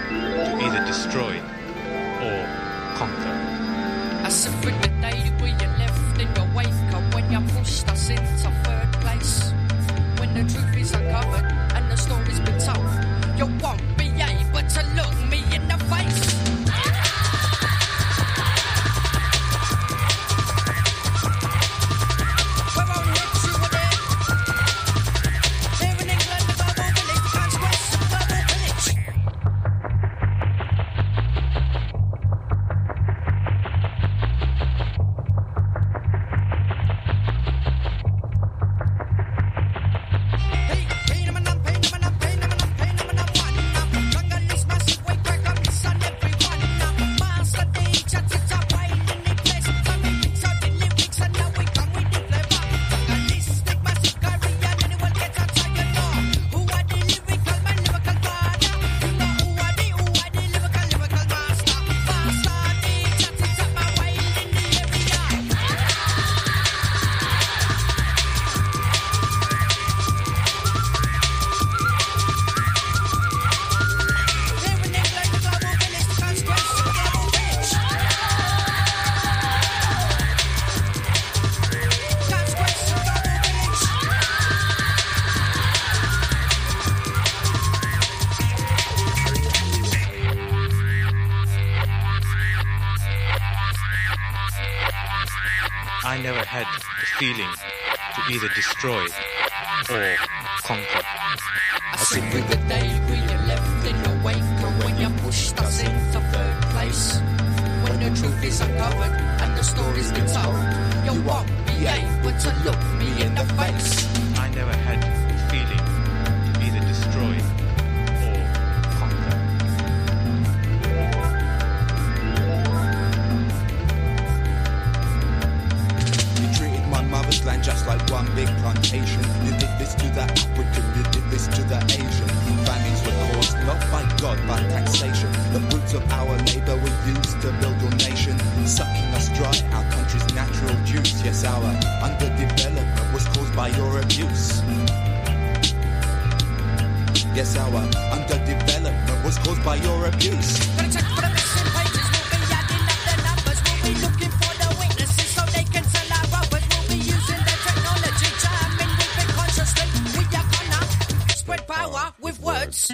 to either destroy or conquer. I suffered the day we you left in your wake when you pushed us into third place. When the truth is uncovered and the story's been told, you won't be able to look me in the face. I never had the feeling to either destroy or conquer. I sing with the day we you left in your wake when you pushed us into third place. When the truth is uncovered and the story's been told, you won't be able to look me in the face. I never had the feeling to either destroy or conquer. You treated my mother's land just like one big plantation. You did this to the African, you did this to the Asian. Famines were caused not by God but taxation. The fruits of our labour were used to build your nation, sucking us dry, our country's natural juice. Yes, our underdevelopment was caused by your abuse. Yes, our underdevelopment was caused by your abuse. Gonna check for the missing pages, we'll be adding up the numbers, we'll be looking for the weaknesses so they can tell our brothers. We'll be using their technology, jamming with it consciously. We are gonna spread power with words.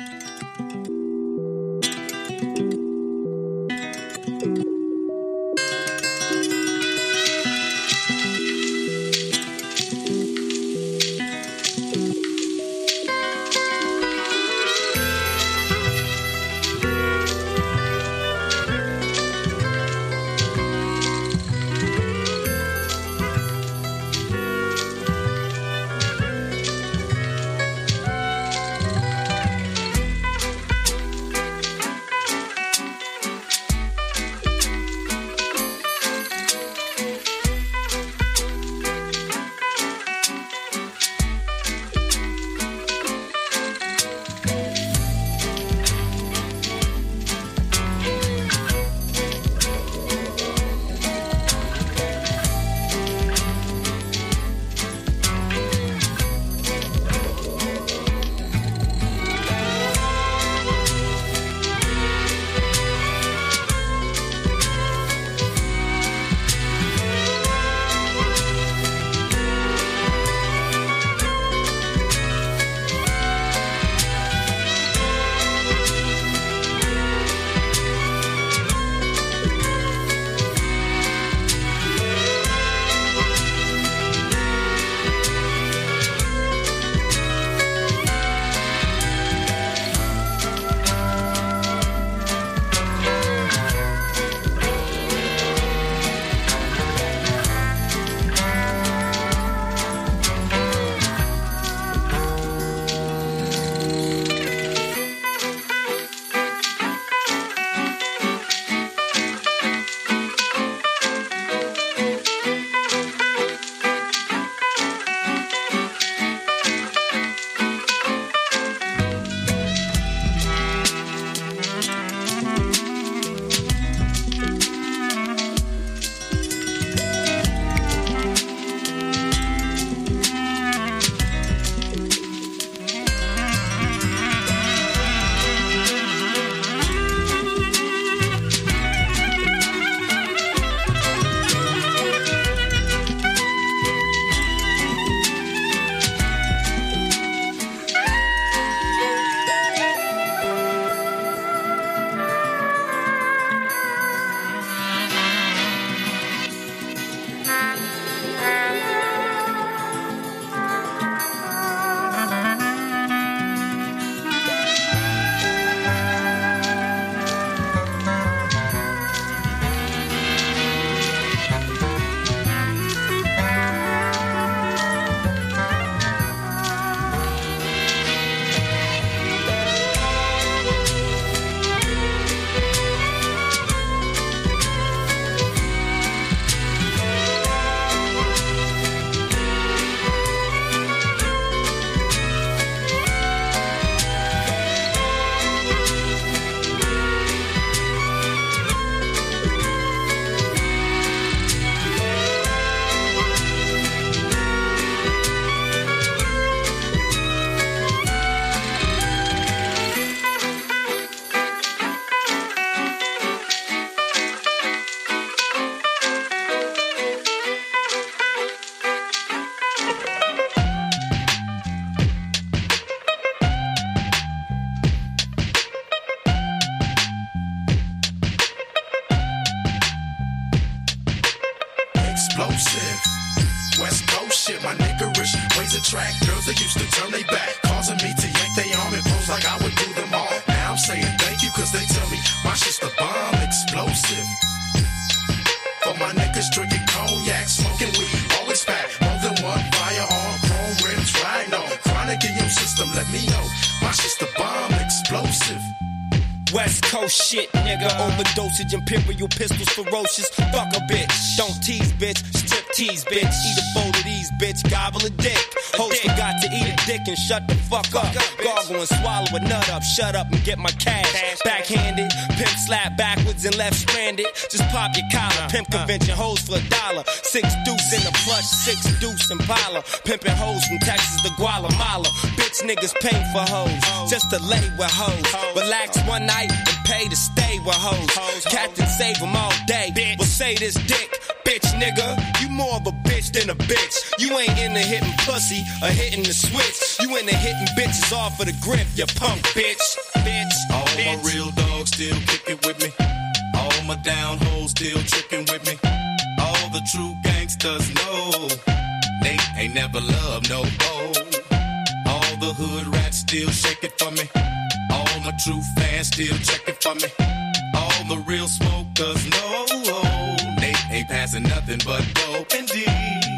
track. Girls that used to turn their back, causing me to yank their arm and pose like I would do them all. Now I'm saying thank you, cause they tell me my shit's the bomb, explosive. For my niggas drinking cognac, smoking weed, always pack. More than one firearm, chrome rims, riding on. Chronic in your system, let me know. My shit's the bomb, explosive. West Coast shit, nigga. Overdosage, imperial pistols, ferocious. Fuck a bitch. Don't tease, bitch. Strip tease, bitch. Eat a bowl of these, bitch. Gobble a dick. Host forgot to eat a dick and shut the fuck up. Gargle and swallow a nut up. Shut up and get my cash. Backhanded. Pimp slap backwards and left stranded. Just pop your collar. Pimp convention hoes for $1. 6 deuce in the plush. 6 deuce Impala. Pimping hoes from Texas to Guatemala. Bitch niggas pay for hoes. Just to lay with hoes. Relax one night and pay to stay with hoes. Captain save them all day. Well, say this dick, bitch nigga. You more of a bitch than a bitch. You ain't into hitting pussy or hitting the switch. You into hitting bitches off of the grip, you punk bitch. Bitch. All my real dogs still kicking with me. All my down hoes still tricking with me. All the true gangsters know they ain't never loved no hoe. All the hood rats still shake it for me. All my true fans still checking for me. All the real smokers know they ain't passing nothing but dope and D.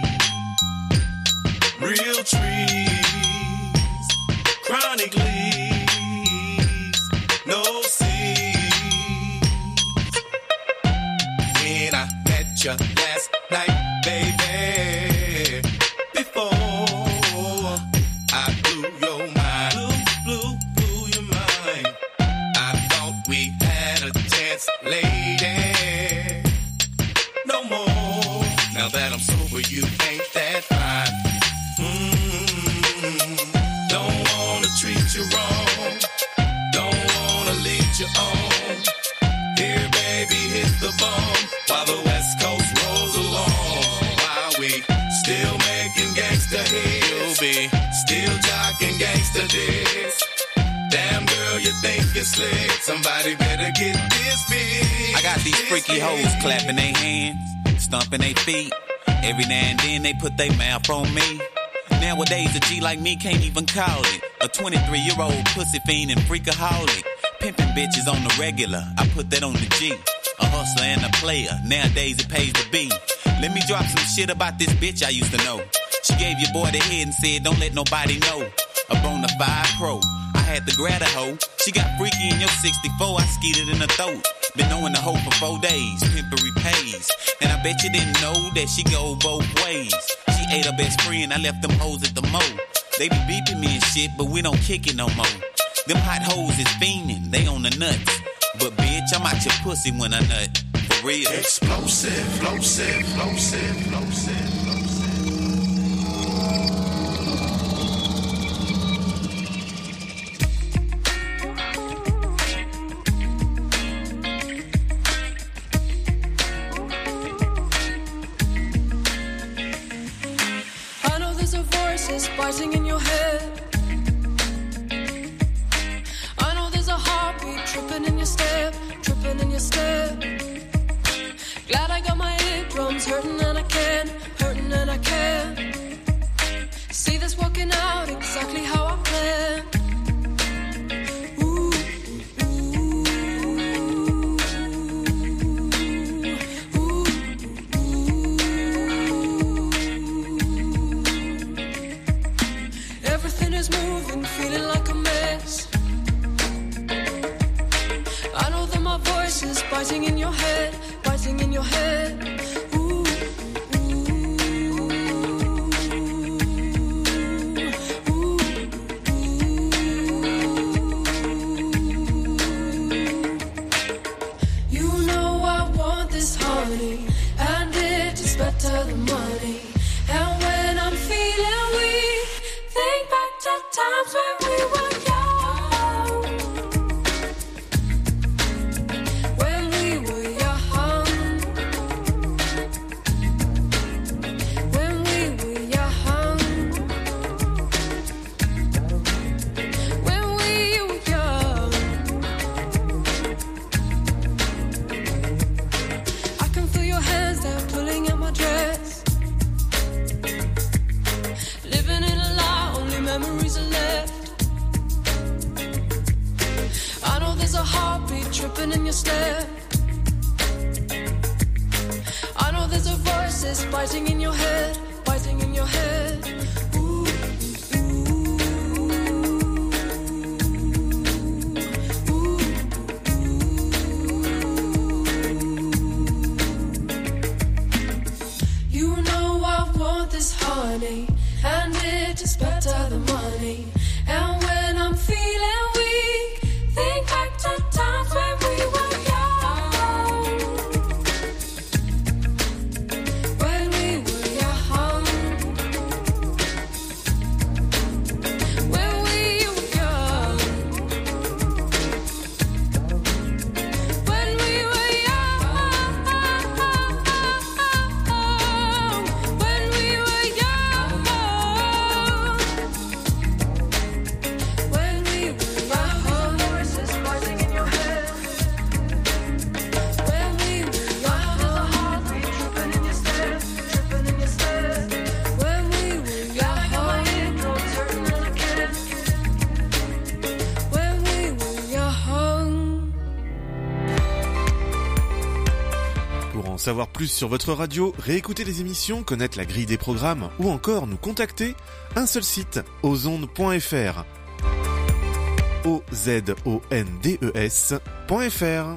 Real trees, chronic leaves, no seeds. When I met you last night, baby, before I blew your mind, blew your mind. I thought we had a chance, lady. No more. Now that I'm sober, you ain't that fine. Don't wanna treat you wrong. Don't wanna lead you on. Here, baby, hit the bomb while the West Coast rolls along. While we still making gangsta hits, still jocking gangsta dicks. Damn girl, you think you're slick. Somebody better get this big. I got these freaky hoes clapping their hands, stomping their feet. Every now and then they put their mouth on me. Nowadays a G like me can't even call it a 23-year-old pussy fiend and freakaholic. Pimping bitches on the regular, I put that on the G. A hustler and a player, nowadays it pays to be. Let me drop some shit about this bitch I used to know. She gave your boy the head and said don't let nobody know. A Bonafide pro, I had to grab a hoe. She got freaky in your 64, I skeeted in her throat. Been knowing the hoe for 4 days, pimpery pays. And I bet you didn't know that she go both ways. She ate her best friend, I left them hoes at the mo. They be beeping me and shit, but we don't kick it no more. Them hot hoes is fiending, they on the nuts. But bitch, I'm out your pussy when I nut. For real. Explosive, explosive, explosive, explosive. Buzzing in your head. I know there's a heartbeat tripping in your step, tripping in your step. Glad I got my eardrums hurting and I can, hurting and I can. See this working out exactly how I planned. Moving, feeling like a mess. I know that my voice is biting in your head, biting in your head. Ooh, ooh, ooh, ooh. You know I want this honey, and it is better than money. And when I'm feeling weak, think back to times when we were young. When we were young. tripping in your step. I know there's a voices biting in your head, biting in your head. Ooh, you know I want this honey, and it is better than money. And when I'm feeling weak, think back to times when we were young. When we were young. When we were young. When we were young. When we were young. When we were young. Voices rising in your head. When we were young. There's a heartbeat tripping in your step, tripping in your step. When we were young. I got my eardrums hurting and I can't. When we were young. Pour en savoir plus sur votre radio, réécouter les émissions, connaître la grille des programmes ou encore nous contacter, un seul site, ozondes.fr. ozondes.fr.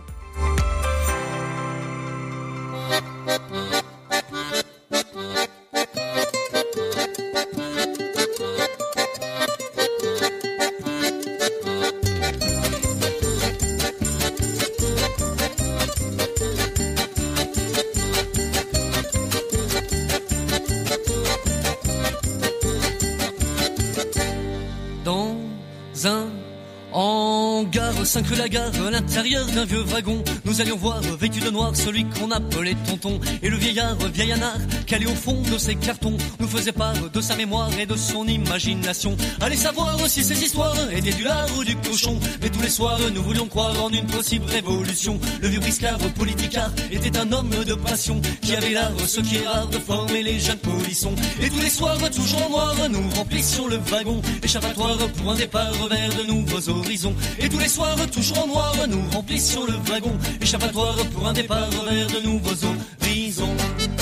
Dans un hangar, 5 rue Lagarde, à l'intérieur d'un vieux wagon, nous allions voir, vêtu de noir, celui qu'on appelait tonton. Et le vieillard, vieil anard, calé au fond de ses cartons, nous faisait part de sa mémoire et de son imagination. Allez savoir si ces histoires étaient du lard ou du cochon. Mais tous les soirs, nous voulions croire en une possible révolution. Le vieux briscard politicard était un homme de passion, qui avait l'art, ce qui est rare, de former les jeunes polissons. Et tous les soirs, toujours en noir, nous remplissions le wagon, échappatoire pour un départ vers de nouveaux horizons. Et tous les soirs, toujours en noir, nous remplissions le wagon, échappatoire pour un départ vers de nouveaux horizons.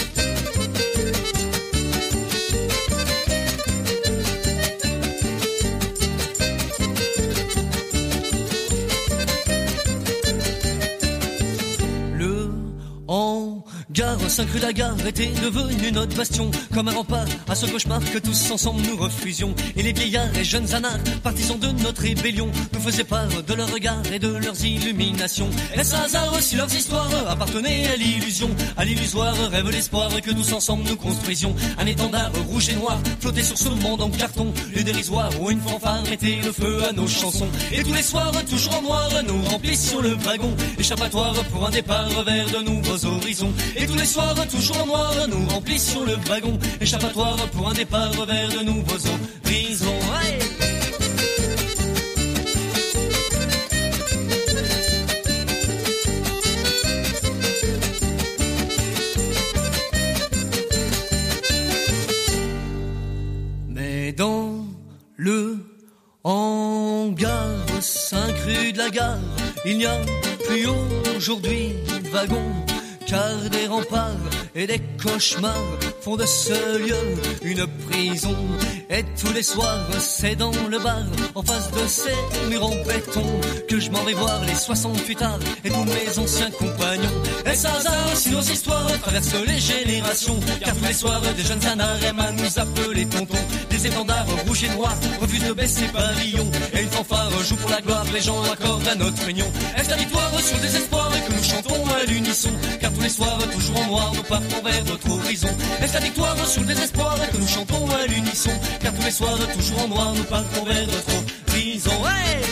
Gare, 5 rue Lagarde était devenu notre bastion, comme un rempart à ce cauchemar que tous ensemble nous refusions. Et les vieillards et jeunes anards, partisans de notre rébellion, nous faisaient part de leurs regards et de leurs illuminations. Est-ce un hasard si leurs histoires appartenaient à l'illusion, à l'illusoire rêve l'espoir que tous ensemble nous construisions. Un étendard rouge et noir flottait sur ce monde en carton, le dérisoire où une fanfare mettait le feu à nos chansons. Et tous les soirs, toujours en noir, nous remplissions le wagon, échappatoire pour un départ vers de nouveaux horizons. Et tous les soirs, toujours en noir, nous remplissions le wagon, échappatoire pour un départ vers de nouveaux horizons. Ouais. Mais dans le hangar, 5 rue de la Gare, il n'y a plus aujourd'hui de wagon, car des remparts et des cauchemars font de ce lieu une prison. Et tous les soirs, c'est dans le bar, en face de ces murs en béton, que je m'en vais voir les 68 arts et tous mes anciens compagnons. Est-ce un hasard si nos histoires traversent les générations, car tous les soirs, des jeunes anards aiment à nous appeler tonton. Des étendards rouges et noirs refusent de baisser pavillon, et une fanfare joue pour la gloire, les gens accordent à notre union. Est-ce la victoire sur le désespoir que nous chantons à l'unisson, car tous les soirs, toujours en noir, nous partons vers notre horizon. Est-ce la victoire sur le désespoir que nous chantons à l'unisson, car tous les soirs, toujours en noir, nous partons vers notre horizon. Ouais.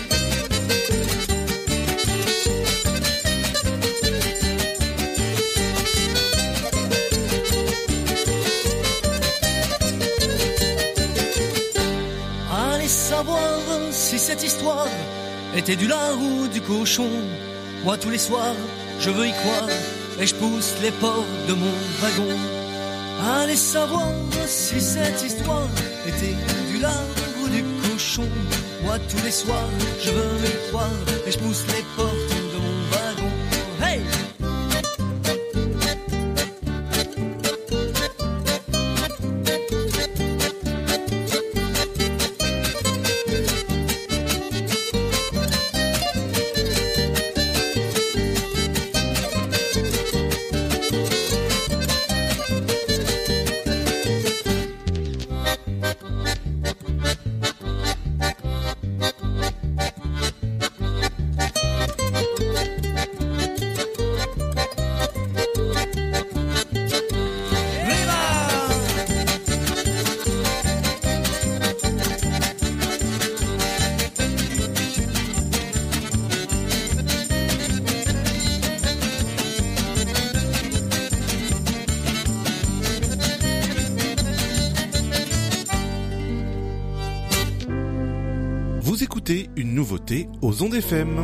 Allez savoir si cette histoire était du lard ou du cochon. Moi, tous les soirs, je veux y croire, et je pousse les portes de mon wagon. Allez savoir si cette histoire était du lard ou du cochon. Moi tous les soirs je veux y croire, et je pousse les portes de mon wagon. écoutez une nouveauté aux ondes FM.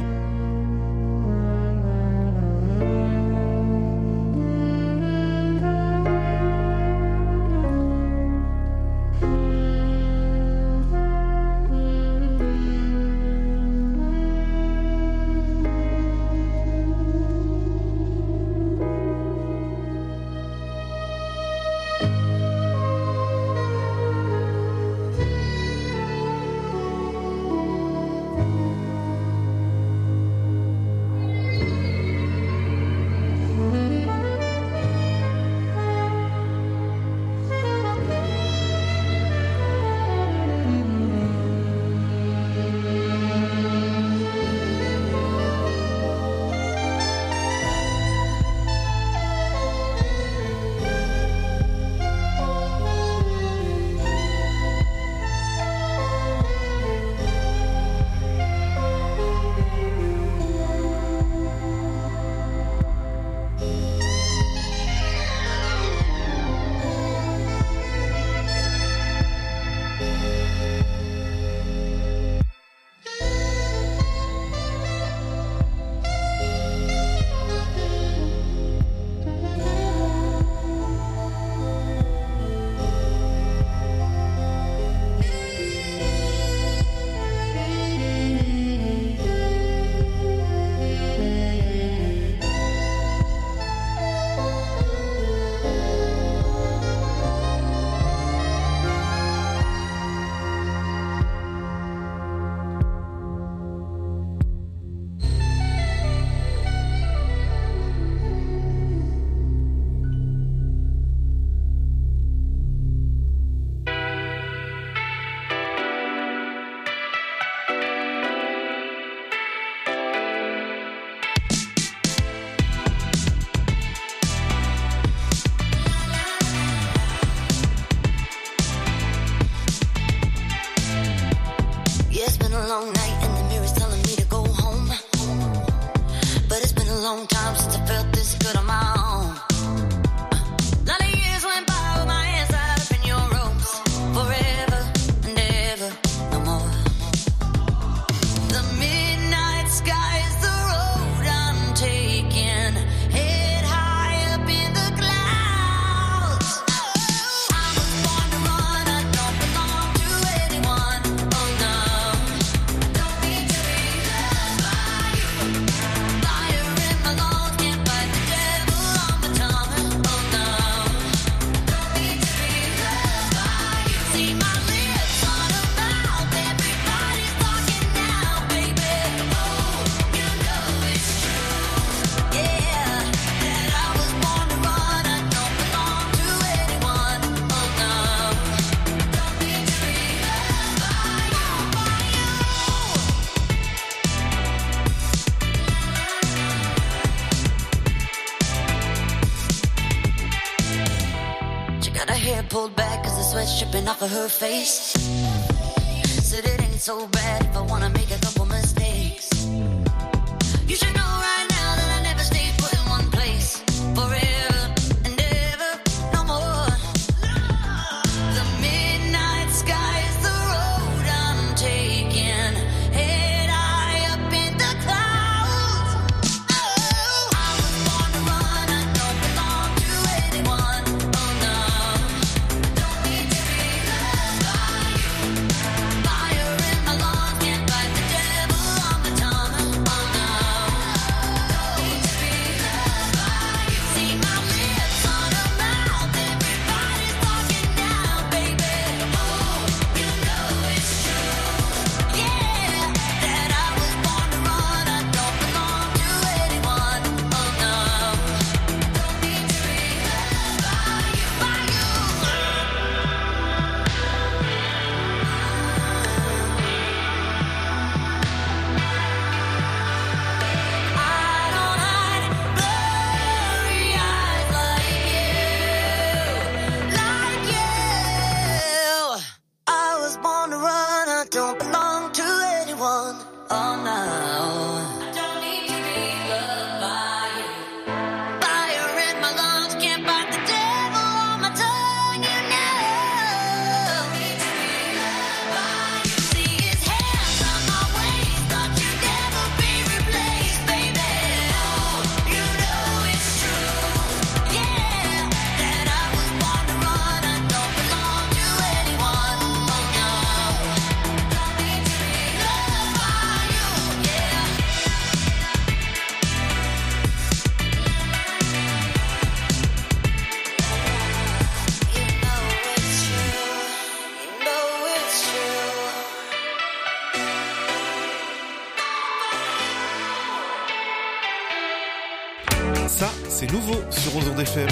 long night and the mirror's telling me to go home. But it's been a long time since I felt this good on my own. A lot of years went by with my hands tied up in your ropes. Forever and ever, no more. The midnight sky is the road I'm taking. Head high up in the clouds. I was born to run, I don't belong to anyone. Oh no, don't need to be loved by you. Fire in my lungs, can't fight the devil on my tongue. Oh no, don't need to be loved by you. See my lips on a mouth, everybody's talking now, baby. Oh, you know it's true, yeah, that I was born to run, I don't belong to anyone. Oh no, don't need to be loved by you. She got her hair pulled back cause the sweat's dripping off of her face. Said it ain't so bad if I wanna make a couple mistakes. You should know right now that I never stayed put in one place. Forever and ever, no more. The midnight sky is the road I'm taking. Head high up in the clouds. Oh, I was born to run, I don't belong to anyone. Oh no, don't need to be loved by you. Fire in my lungs, can't fight the devil on my tongue. Oh no, Ça, c'est nouveau sur Ozon FM.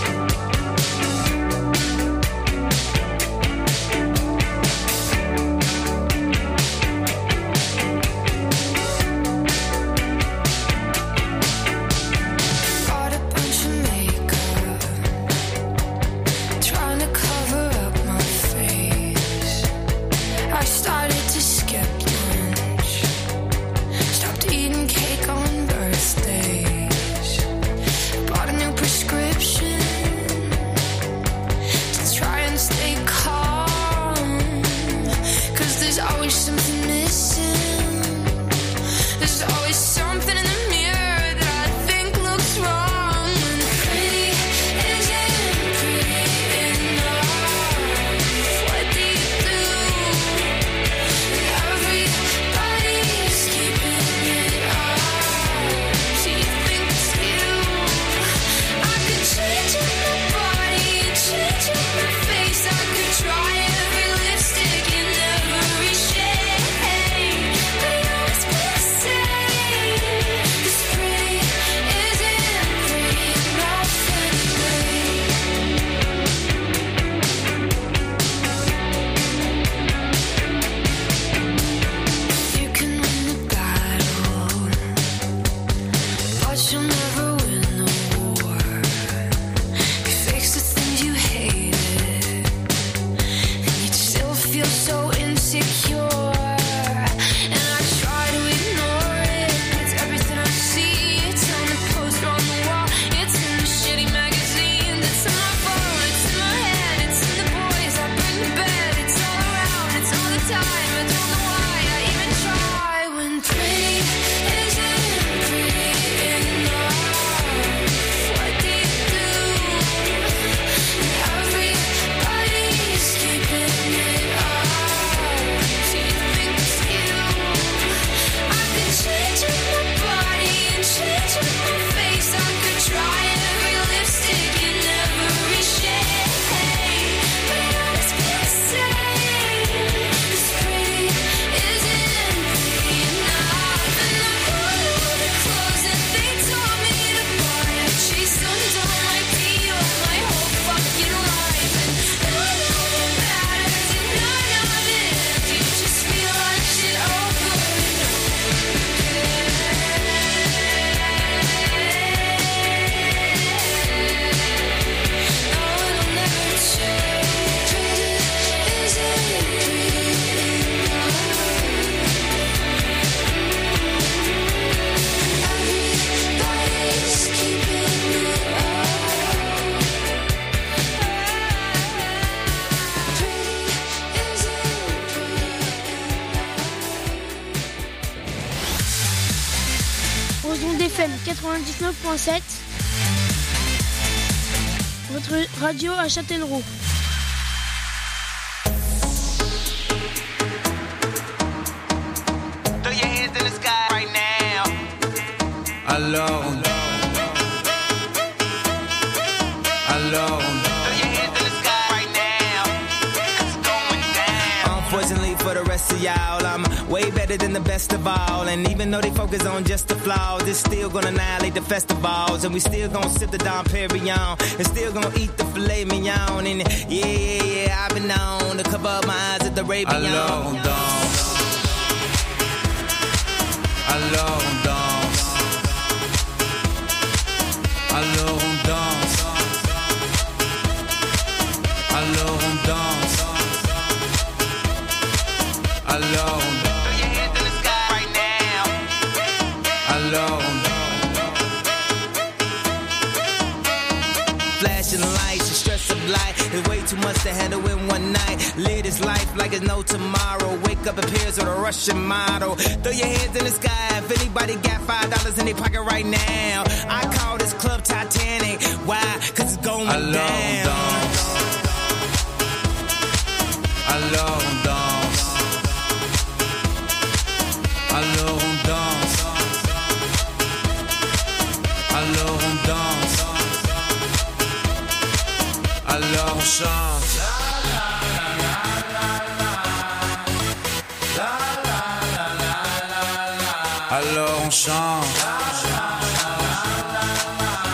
Ozon FM 99.7, votre radio à Châtellerault. Throw your hands in the sky right now. Alors, throw your hands in the sky right now. It's going down. Unfortunately for the rest of y'all, I'm way better than the best of all. And even though they focus on just the flaws, it's still gonna annihilate the festivals. And we still gonna sip the Dom Perignon, and still gonna eat the filet mignon. And yeah, I've been known to cover up my eyes at the Rabion. Alors on danse. Alors on danse. Alors on danse. Alors on danse. Alors on danse. Throw your hands in the sky right now. Alors on Flashing lights, the stress of life is way too much to handle in one night. Live this life like it's no tomorrow. Wake up in pairs with a Russian model. Throw your hands in the sky if anybody got $5 in their pocket right now. I call this club Titanic. Why? Cause it's going down. Alors on danse. Alors on danse. Alors on danse. Alors on chante. Alors on chante.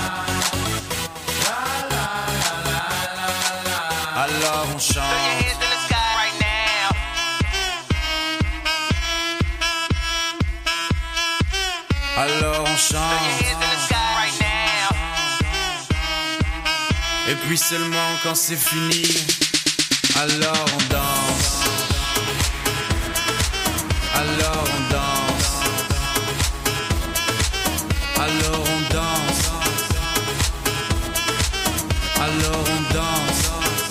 chante. Throw your hands in the sky right now. Alors on chante. Throw your hands in the sky right now. Et puis seulement quand c'est fini, alors on danse. Alors on danse. Alors on danse. Alors on danse.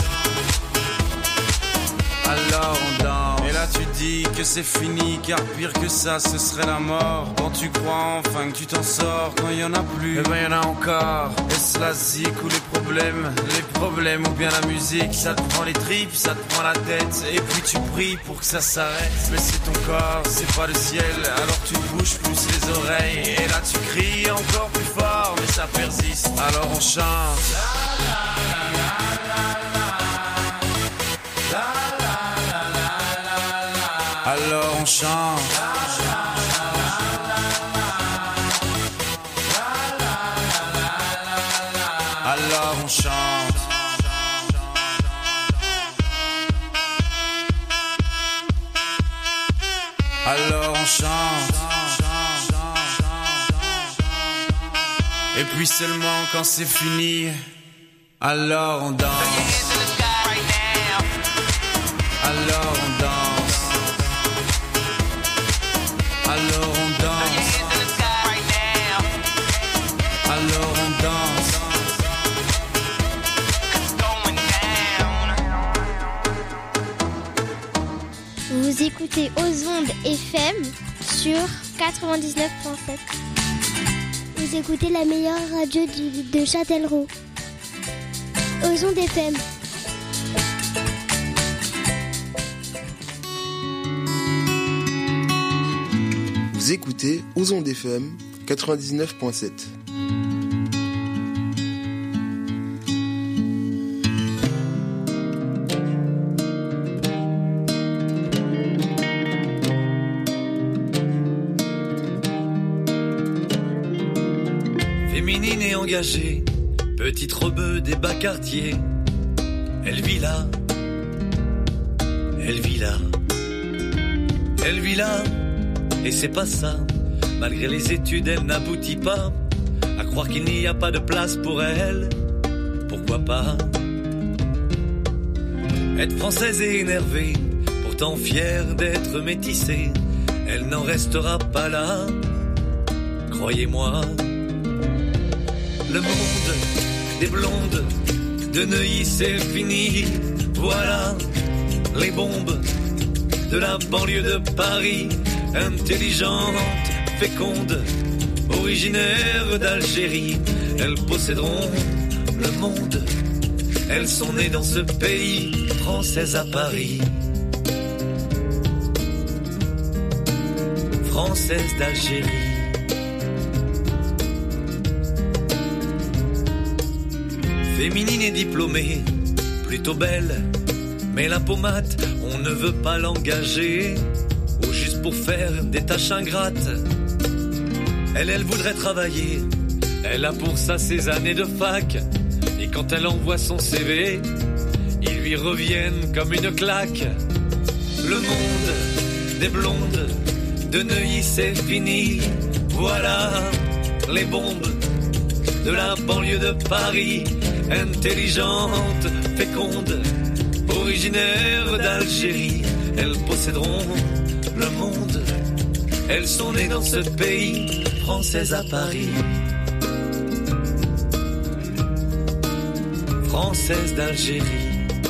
Alors on danse. Et là tu dis que c'est fini, car pire que ça ce serait la mort. Quand tu crois enfin que tu t'en sors, quand y en a plus, eh ben y en a encore. Est-ce la zik ou les problèmes ou bien la musique? Ça te prend les tripes, ça te prend la tête, et puis tu pries pour que ça s'arrête. Mais c'est ton corps, c'est pas le ciel, alors tu bouges plus les oreilles. Et là tu cries encore plus fort, mais ça persiste, alors on chante. Alors on chante. Alors on chante. Alors on chante. Et puis seulement quand c'est fini, alors on danse. Alors on danse. Alors on danse. Alors on danse. Vous écoutez aux ondes FM sur 99.7. Vous écoutez la meilleure radio de Châtellerault. Aux ondes FM. Vous écoutez aux ondes FM 99.7. Féminine et engagée, petite rebeu des bas quartiers. Elle vit là, elle vit là, elle vit là. Et c'est pas ça, malgré les études elle n'aboutit pas. À croire qu'il n'y a pas de place pour elle, pourquoi pas. Être française et énervée, pourtant fière d'être métissée, elle n'en restera pas là, croyez-moi. Le monde des blondes de Neuilly c'est fini, voilà les bombes de la banlieue de Paris. Intelligente, féconde, originaire d'Algérie, elles posséderont le monde. Elles sont nées dans ce pays, françaises à Paris. Françaises d'Algérie. Féminine et diplômée, plutôt belle, mais la pommade, on ne veut pas l'engager. Ou juste pour faire des tâches ingrates. Elle voudrait travailler. Elle a pour ça ses années de fac. Et quand elle envoie son CV, ils lui reviennent comme une claque. Le monde des blondes de Neuilly c'est fini. Voilà les bombes de la banlieue de Paris. Intelligente, féconde, originaire d'Algérie. Elles posséderont le monde. Elles sont nées dans ce pays, françaises à Paris. Françaises d'Algérie.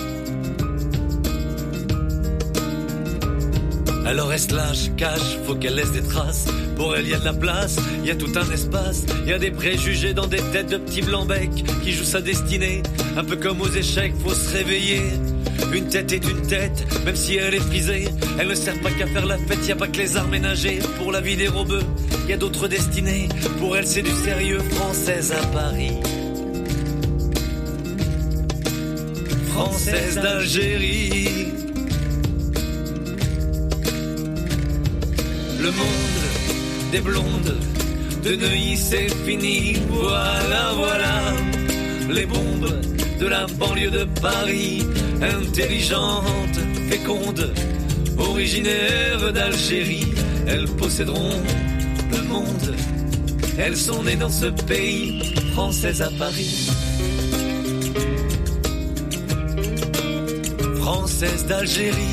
Alors est-ce l'âge, cache, faut qu'elle laisse des traces. Pour elle y a de la place, y a tout un espace. Y a des préjugés dans des têtes de petits blancs-becs qui jouent sa destinée. Un peu comme aux échecs, faut se réveiller. Une tête est une tête, même si elle est frisée. Elle ne sert pas qu'à faire la fête, y a pas que les arts ménagers. Pour la vie des robeux, y a d'autres destinées. Pour elle c'est du sérieux, française à Paris. Française d'Algérie. Le monde des blondes de Neuilly c'est fini. Voilà, voilà les bombes de la banlieue de Paris, intelligente, féconde, originaires d'Algérie, elles posséderont le monde. Elles sont nées dans ce pays, françaises à Paris. Françaises d'Algérie.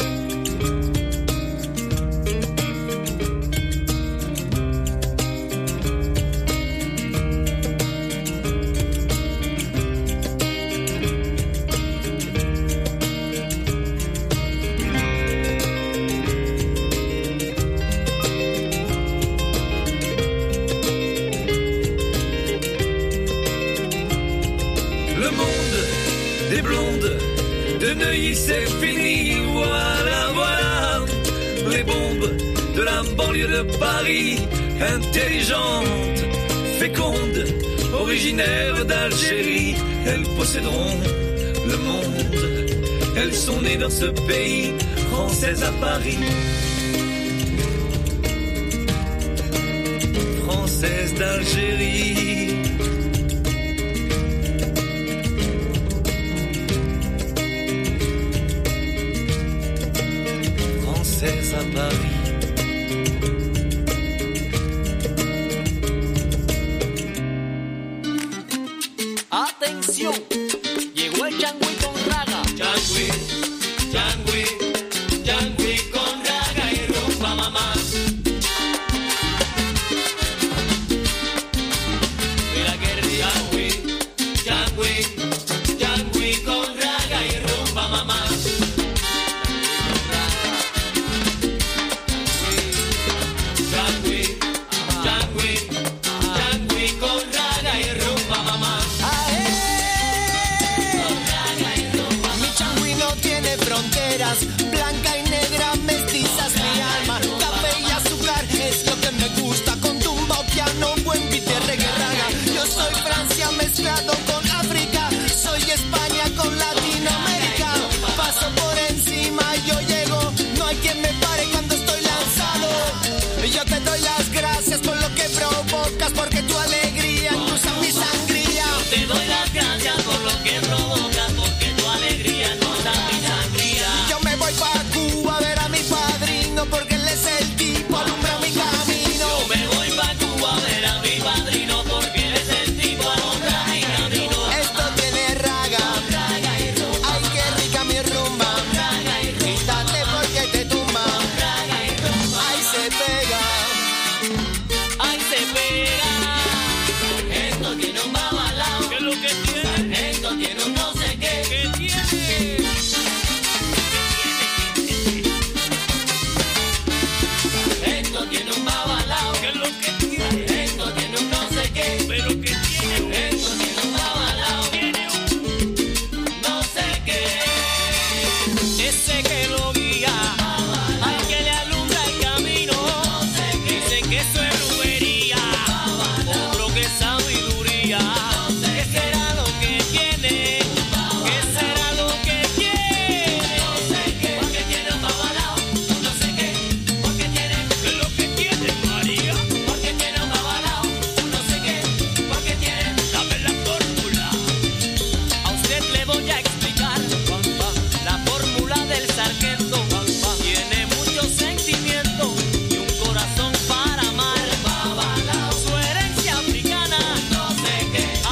C'est fini, voilà, voilà. Les bombes de la banlieue de Paris, intelligentes, fécondes, originaires d'Algérie, elles posséderont le monde. Elles sont nées dans ce pays, françaises à Paris. Françaises d'Algérie. À Paris. Atención, llegó el Changui con raga. Changui, Changui, Changui con raga y rumba mamá. Mira que Changui, Changui, Changui con raga y rumba mamá. Blanca y negra, mestizas mi alma. Café y azúcar es lo que me gusta. Con tumba o piano, buen beat de reggae raga. Yo soy Francia mezclado con África. Soy España con Latinoamérica. Paso por encima, yo llego. No hay quien me pare cuando estoy lanzado. Yo te doy las gracias por lo que provocas, porque tu alegría cruza mi sangría. Yo te doy las gracias por lo que provocas, porque tu alegría cruza mi sangría. Yo me voy pa' Cuba a ver a mi padrino, porque él es el tipo, alumbra mi camino. Yo me voy pa' Cuba a ver a mi padrino, porque él es el tipo, alumbra mi camino. Esto tiene raga, ay qué rica mi rumba. Quítate porque te tumba, ay se pega, ay se pega. Esto tiene un babalao, ¿qué es lo que tiene? Esto tiene un no sé qué, ¿qué tiene? Esto tiene un babalao, ¿qué es lo que tiene? Esto tiene un no sé qué, pero ¿qué tiene? Esto tiene un babalao, tiene un no sé qué. Ese que lo guía, al que le alumbra el camino, no sé qué. Dicen que eso es brujería, otro que es sabiduría. No sé qué será lo que tiene, qué será lo que tiene. No sé qué, porque tiene un babalao, no sé qué, porque tiene. ¿Qué es lo que tiene, María? Porque tiene un babalao, no sé qué, porque tiene. Dame la fórmula. A usted le voy a explicar la fórmula del sargento. Tiene mucho sentimiento y un corazón para amar. Su herencia africana, no sé qué,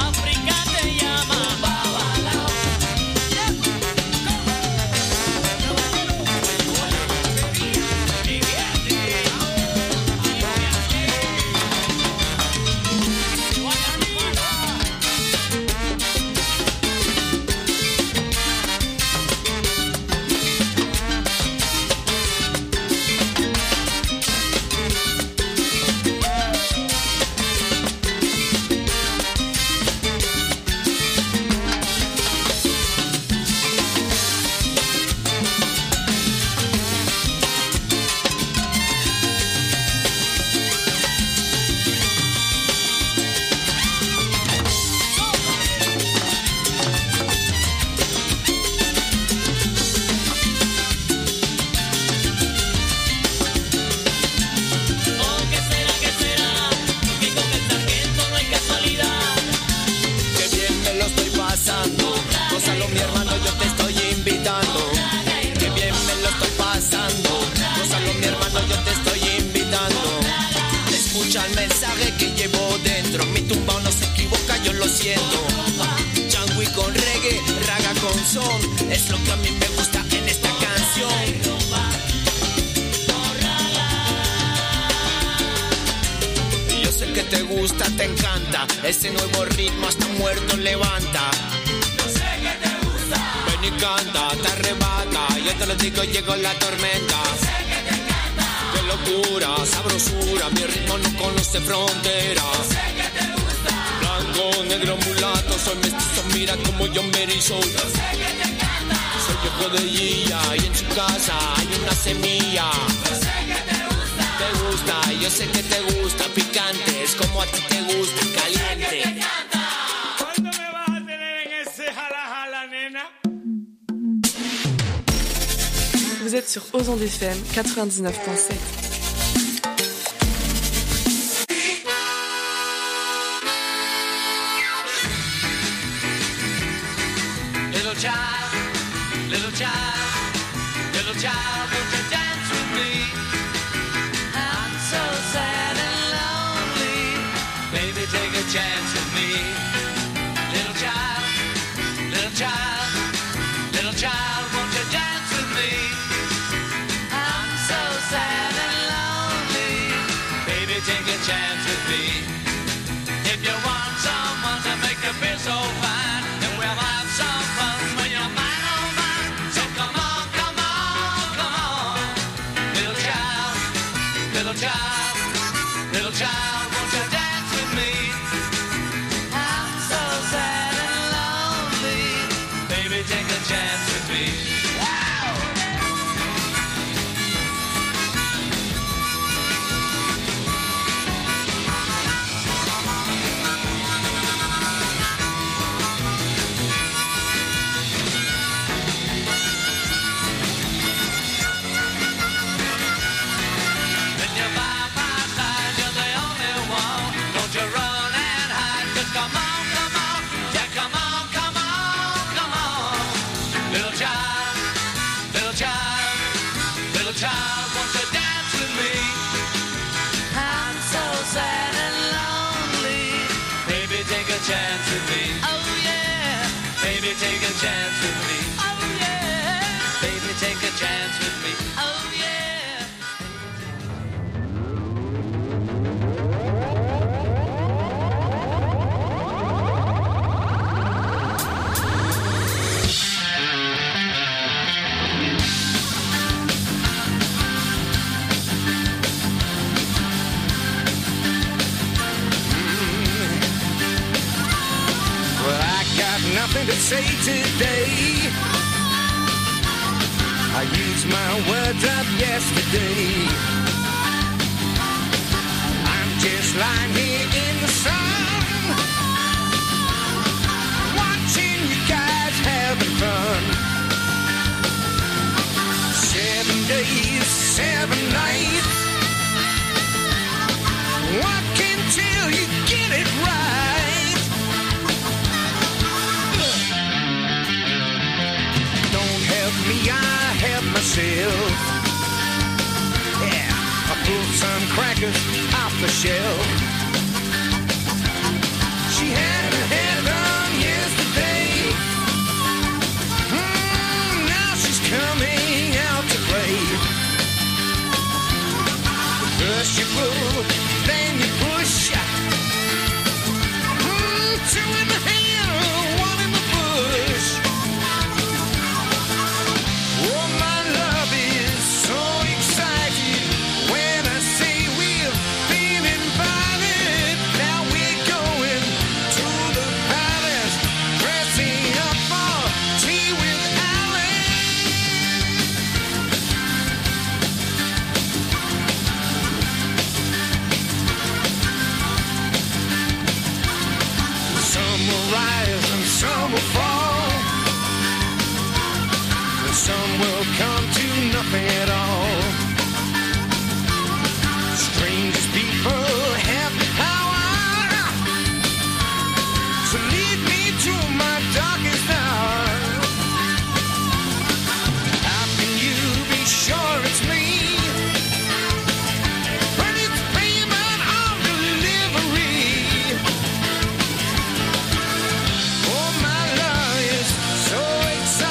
corazón. Es lo que a mí me gusta en esta canción. Yo sé que te gusta, te encanta. Ese nuevo ritmo hasta muerto levanta. Yo sé que te gusta. Ven y canta, te arrebata. Yo te lo digo, llegó la tormenta. Yo sé que te encanta. Qué locura, sabrosura. Mi ritmo no conoce fronteras. Yo sé que te gusta. Blanco, negro, mulato. Soy mestizo, mira como yo me erizo. Yo sé que te encanta. Soy hijo de Gilla y en su casa hay una semilla. Yo sé que te gusta. Te gusta, yo sé que te gusta. Picante, es como a ti te gusta. Caliente. ¿Cuándo me vas a tener en ese jala jala, nena? Vous êtes sur Ozon FM 99.7. Little child, little child, little child, won't you dance with me? I'm so sad and lonely. Baby, take a chance with me. Little child, little child, little child, won't you dance with me? I'm so sad and lonely. Baby, take a chance with me. If you want someone to make you feel so fine, then we'll have some fun when you're mine, oh mine. So come on, come on, come on. Little child, little child, little child, won't you dance with me? I'm so sad and lonely. Baby, take a chance with me. When you're by my side, you're the only one. Don't you run and hide, 'cause come on, come on. Yeah, come on, come on, come on. Little child, little child, little child, won't you dance with me? I'm so sad and lonely. Baby, take a chance with me. Oh yeah. Baby, take a chance with me. Oh yeah. Baby, take a chance with me. Oh yeah. Well, I got nothing to say today. I used my words up yesterday. I'm just lying here in the sun, watching you guys having fun. 7 days, 7 nights, working till you get it right. Don't help me, I help myself. Yeah, I pulled some crackers off the shelf. She had her hair done yesterday. Now she's coming out to play. First you pull, then you push. Two in the hand, one in the bush. Oh, my love is so excited when I say we've been invited. Now we're going to the palace, dressing up for tea with Some will rise and some will fall, and some will come to nothing at all. Strangest people have the power to lead me to my darkest hour. How can you be sure it's me? When it's payment on delivery. Oh, my love is so exciting.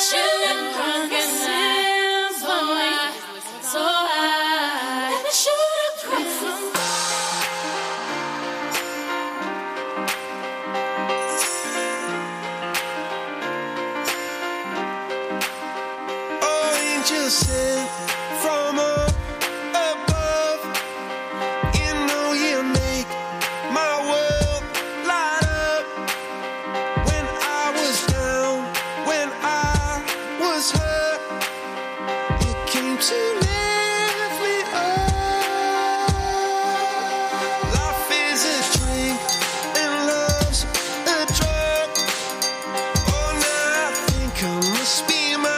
shoot a cross so high. Let me shoot a cross. Angels sent from up above. You know you make my world light up. When I was down, when I was hurt, you came to lift me up. Life is a drink and love's a drug. Oh, now I think I must be mine.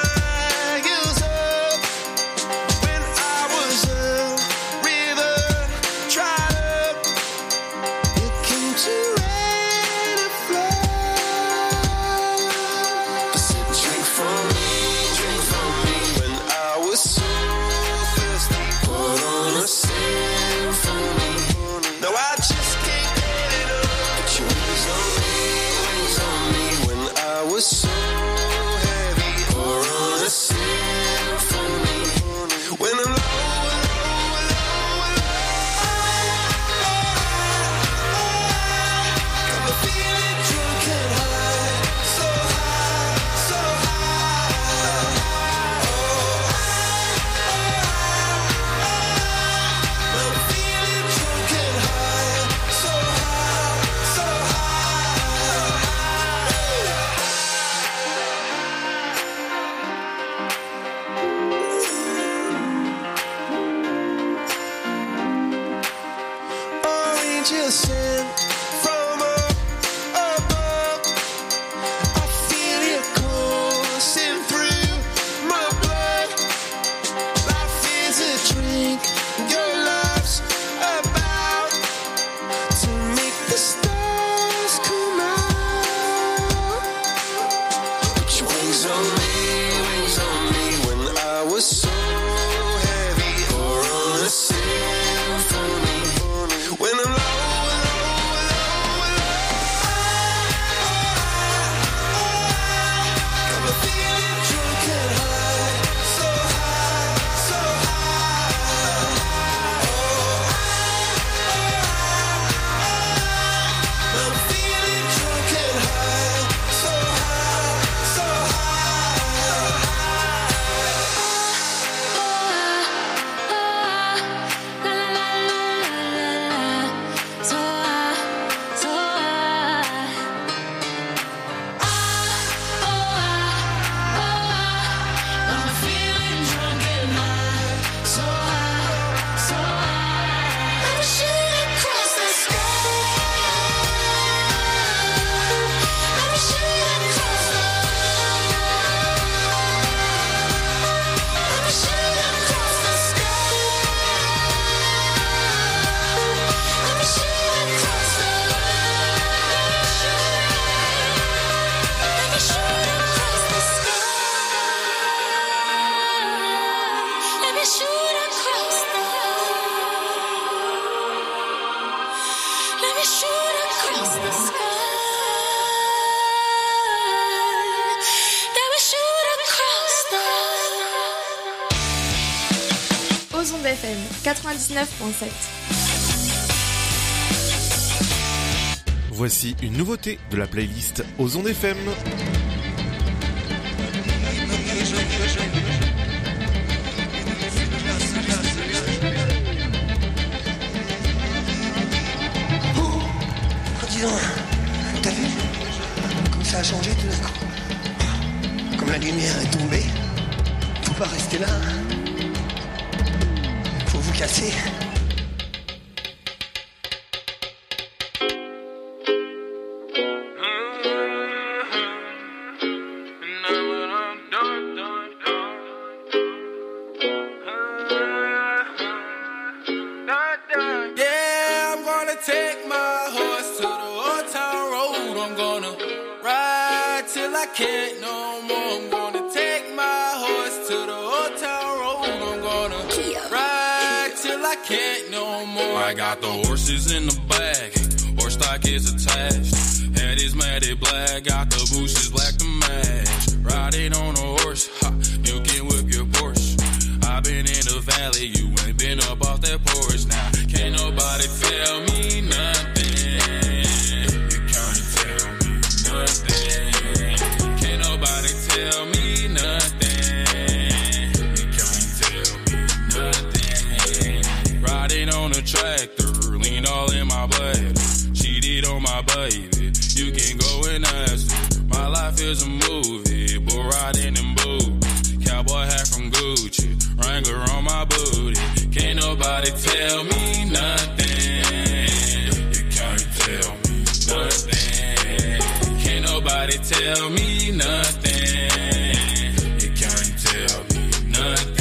So heavy, pour on a symphony. When I'm got me feeling drunk and high, so high, so high. I'm feeling drunk and high, so high, so angels sent from up above. I feel you coursing through my blood. Life is a drink, your love's about to make the stars come out. Put your wings on me when I was so heavy, or on a symphony. When I'm Ozon FM 99.7. Voici une nouveauté de la playlist Ozon FM. Dis donc, t'as vu comme ça a changé tout d'un coup. Comme la lumière est tombée, faut pas rester là. Faut vous casser. Can't no more. I'm gonna take my horse to the old town road. I'm gonna ride till I can't no more. I got the horses in the bag, Porsche like it's attached. Head is matted black, got the bushes black to match. Riding on a horse, ha, you can whip your Porsche. I been in the valley, you ain't been up off that porch. Now can't nobody tell me nothing. You can't tell me nothing. Can't nobody tell me nothing. You can't tell me nothing. Riding on a tractor, lean all in my blood. Cheated on my baby, you can go and ask her. My life is a movie, bull riding in boots. Cowboy hat from Gucci, Wrangler on my booty. Can't nobody tell me nothing. You can't tell me nothing. Can't nobody tell me nothing. You can't tell me nothing.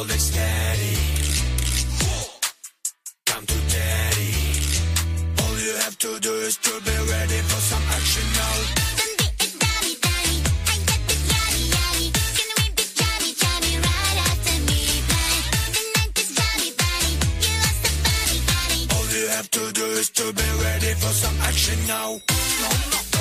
hold it steady. Come to daddy. All you have to do is to be ready for some action now. All you have to do is to be ready for some action now. No, no.